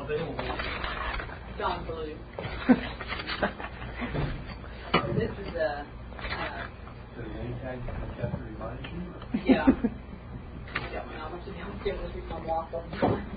available. Don Blue. This is a. So anytime you have to remind you? Yeah. Yeah, when I went to downstairs this week, my walk all the time.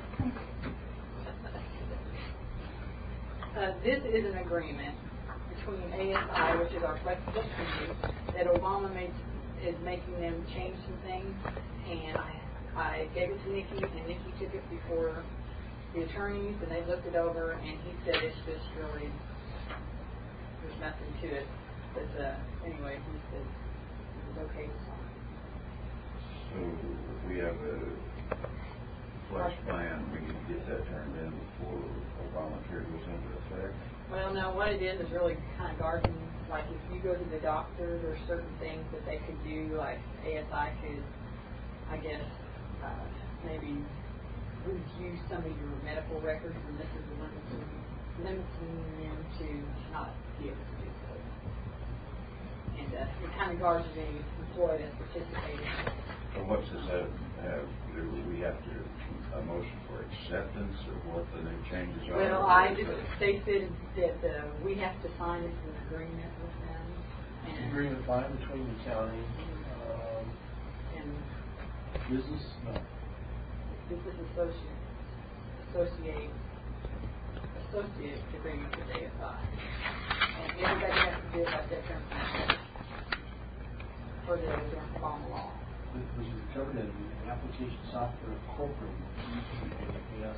This is an agreement between ASI, which is our flexible committee, that Obama is making them change some things, and I gave it to Nikki, and Nikki took it before the attorneys, and they looked it over, and he said it's just really, there's nothing to it. But anyway, he said it was okay to sign. So we have a flash plan. We need to get that turned in before Obamacare goes into effect. Well, no, what it is really kind of guarding, like if you go to the doctor, there's certain things that they could do, like ASI could, I guess, maybe review some of your medical records, and this is limiting them to not be able to do so. And it kind of guards the employee that's participating. So what does that have? Do we have to a motion for acceptance of what the new changes are? Well, they said that we have to sign this an agreement with them. It's an agreement signed between the county and business? No. Business associate agreement with ASI. And everybody has to do it by September 1st for the Obama law. Which is covered in the application software incorporated ASI.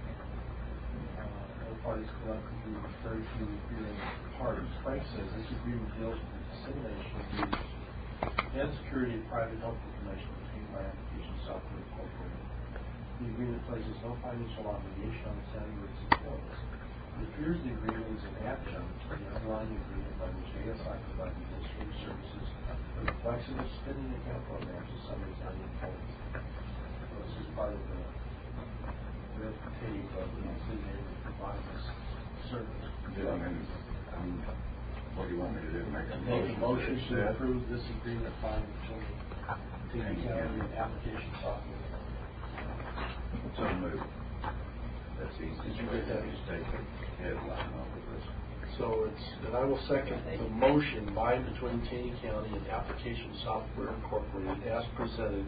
All parties collectively referred to reviewing parties. Frank says this agreement deals with the dissemination of use and security of private health information obtained by application software incorporated. The agreement places no financial obligation on the county or its employees. It appears the agreement is an adjunct to the underlying agreement by which ASI provides administrative services for the flexible spending account programs of some of its county employees. So this is part of the red tape of the city that provides this service. Yeah, what do you want me to do? Make a motion to approve this agreement signed between Tinley County and application software. So moved. That's easy. Just take the headline off of this. So and I will second the motion by and between Taney County and Application Software Incorporated as presented.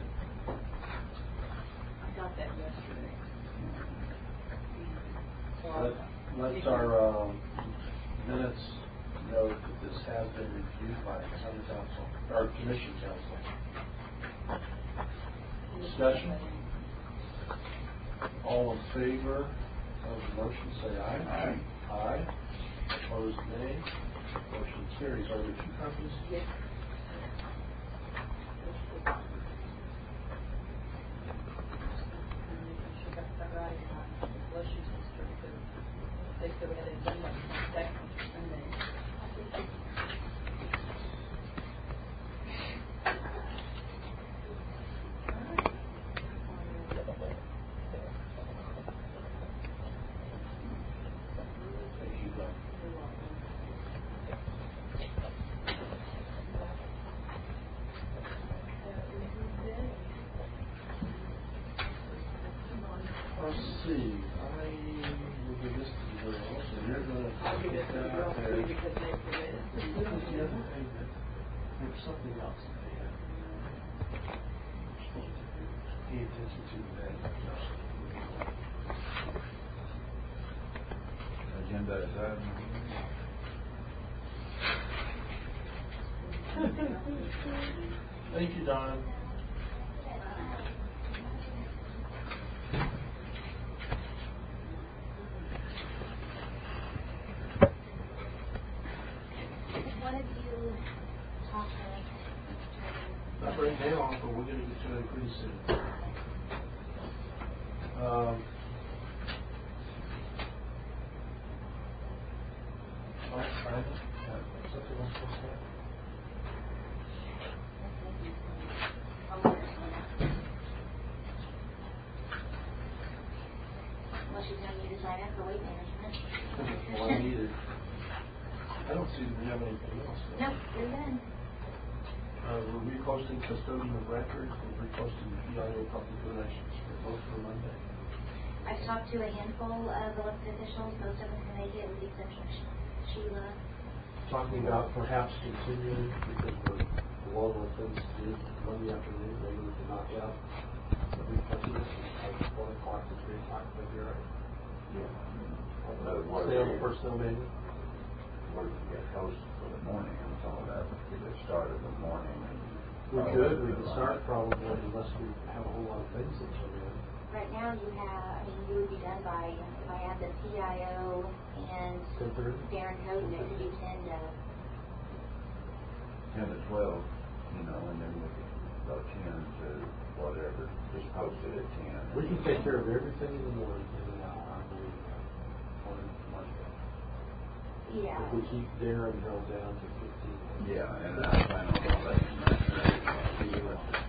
I got that yesterday. Let's our minutes note that this has been reviewed by the county council, or commission council. Discussion? All in favor of the motion, say aye. Aye. Aye. Opposed, nay. Motion carries. Are there two copies? Yes. She got that right. Bless you, sister, because they said we had an agenda second Sunday. Let's see. I will give this to the girls, and you're going to I'll give it to the girls there. too because they forget it. This is the other thing that there's something else that they have. Supposed to pay attention to today. Agenda is that. Thank you, Don. One of you talk to Not right now, but we're going to get to it pretty soon. Something else supposed to happen? unless you're going to need to sign up for weight management. Well, I need it. I don't see that we have anything else. No, you're done. We're reposting custodian of records. We're reposting the PIO public relations for both for Monday. I've talked to a handful of elected officials. Most of them can make it with the exception of Sheila. Talking about perhaps continuing, because the law on things due Monday afternoon, maybe we can knock out every budget at 1 o'clock to 3 o'clock, maybe, right? Stay on the personnel manual. We're going to get host for the morning and some of that, get it started in the morning. We could start probably unless we have a whole lot of things that come in. Right now you have, you would be done by, if I have the CIO and 10:30? Darren Code, it could be 10 to 10 to 12, and then we can go 10 to whatever, just post it at 10. We can take care of everything in the morning in an hour, I believe, on Monday. Yeah. If we keep Darren held down to 15. Yeah, and I plan on letting him know.